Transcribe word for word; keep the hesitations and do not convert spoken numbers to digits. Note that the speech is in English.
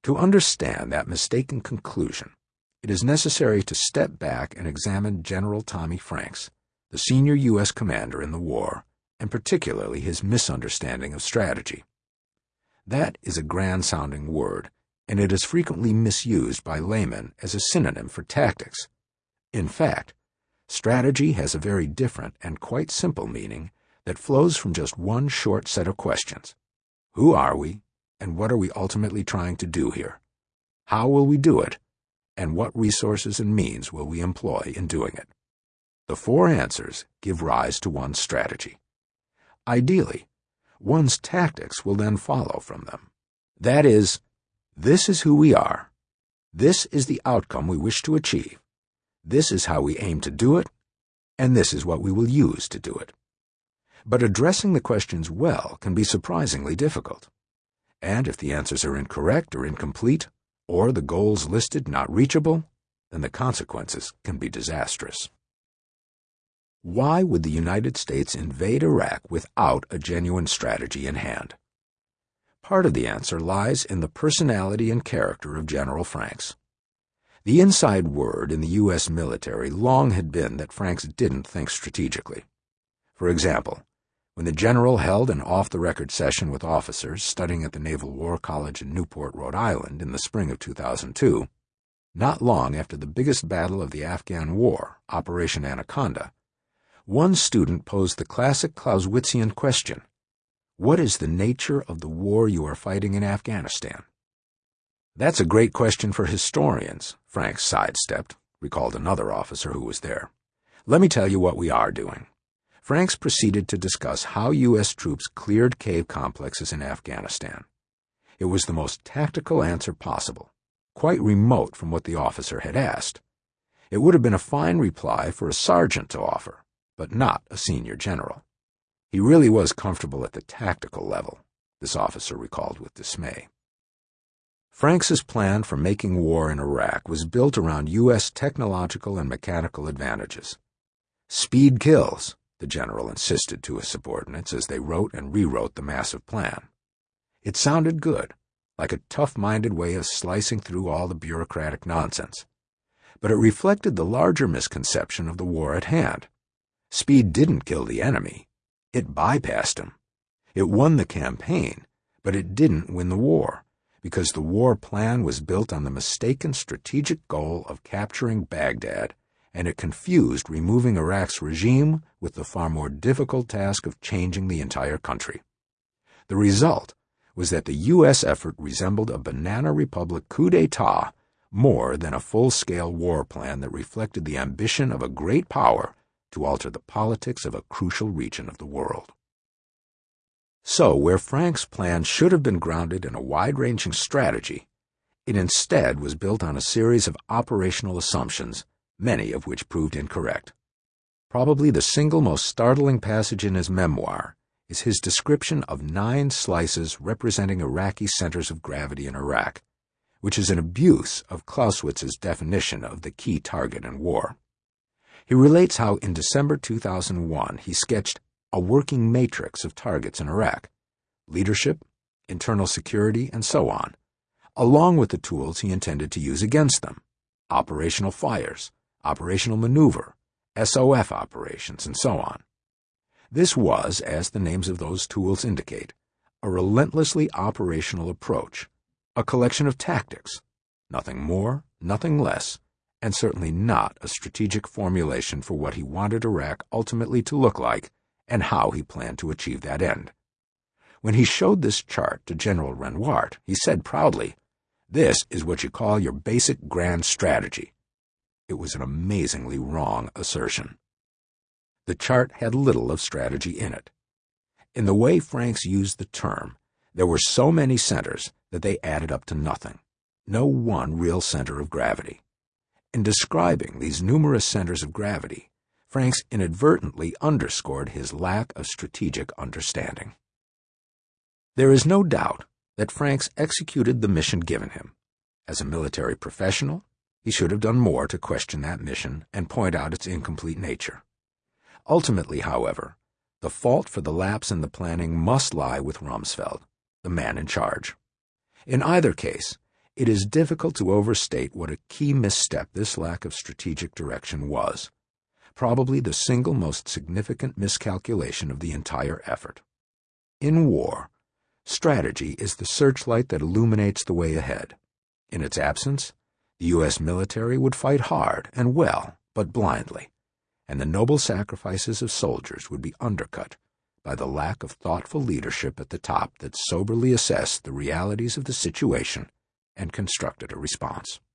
To understand that mistaken conclusion, it is necessary to step back and examine General Tommy Franks, the senior U S commander in the war, and particularly his misunderstanding of strategy. That is a grand-sounding word, and it is frequently misused by laymen as a synonym for tactics. In fact, strategy has a very different and quite simple meaning that flows from just one short set of questions. Who are we, and what are we ultimately trying to do here? How will we do it, and what resources and means will we employ in doing it? The four answers give rise to one's strategy. Ideally, one's tactics will then follow from them. That is, this is who we are, this is the outcome we wish to achieve, this is how we aim to do it, and this is what we will use to do it. But addressing the questions well can be surprisingly difficult. And if the answers are incorrect or incomplete, or the goals listed not reachable, then the consequences can be disastrous. Why would the United States invade Iraq without a genuine strategy in hand? Part of the answer lies in the personality and character of General Franks. The inside word in the U S military long had been that Franks didn't think strategically. For example, when the general held an off-the-record session with officers studying at the Naval War College in Newport, Rhode Island in the spring of two thousand two, not long after the biggest battle of the Afghan War, Operation Anaconda, one student posed the classic Clausewitzian question, "What is the nature of the war you are fighting in Afghanistan?" "That's a great question for historians," Franks sidestepped, recalled another officer who was there. "Let me tell you what we are doing." Franks proceeded to discuss how U S troops cleared cave complexes in Afghanistan. It was the most tactical answer possible, quite remote from what the officer had asked. It would have been a fine reply for a sergeant to offer, but not a senior general. He really was comfortable at the tactical level, this officer recalled with dismay. Franks's plan for making war in Iraq was built around U S technological and mechanical advantages. Speed kills, the general insisted to his subordinates as they wrote and rewrote the massive plan. It sounded good, like a tough-minded way of slicing through all the bureaucratic nonsense. But it reflected the larger misconception of the war at hand. Speed didn't kill the enemy. It bypassed him. It won the campaign, but it didn't win the war, because the war plan was built on the mistaken strategic goal of capturing Baghdad, and it confused removing Iraq's regime with the far more difficult task of changing the entire country. The result was that the U S effort resembled a banana republic coup d'etat more than a full-scale war plan that reflected the ambition of a great power to alter the politics of a crucial region of the world. So, where Franks' plan should have been grounded in a wide-ranging strategy, it instead was built on a series of operational assumptions, many of which proved incorrect. Probably the single most startling passage in his memoir is his description of nine slices representing Iraqi centers of gravity in Iraq, which is an abuse of Clausewitz's definition of the key target in war. He relates how in December two thousand one he sketched a working matrix of targets in Iraq, leadership, internal security, and so on, along with the tools he intended to use against them, operational fires, operational maneuver, S O F operations, and so on. This was, as the names of those tools indicate, a relentlessly operational approach, a collection of tactics, nothing more, nothing less, and certainly not a strategic formulation for what he wanted Iraq ultimately to look like and how he planned to achieve that end. When he showed this chart to General Renouart, he said proudly, "This is what you call your basic grand strategy." It was an amazingly wrong assertion. The chart had little of strategy in it. In the way Franks used the term, there were so many centers that they added up to nothing, no one real center of gravity. In describing these numerous centers of gravity, Franks inadvertently underscored his lack of strategic understanding. There is no doubt that Franks executed the mission given him. As a military professional, he should have done more to question that mission and point out its incomplete nature. Ultimately, however, the fault for the lapse in the planning must lie with Rumsfeld, the man in charge. In either case, It is difficult to overstate what a key misstep this lack of strategic direction was, probably the single most significant miscalculation of the entire effort. In war, strategy is the searchlight that illuminates the way ahead. In its absence, the U S military would fight hard and well, but blindly, and the noble sacrifices of soldiers would be undercut by the lack of thoughtful leadership at the top that soberly assessed the realities of the situation and constructed a response.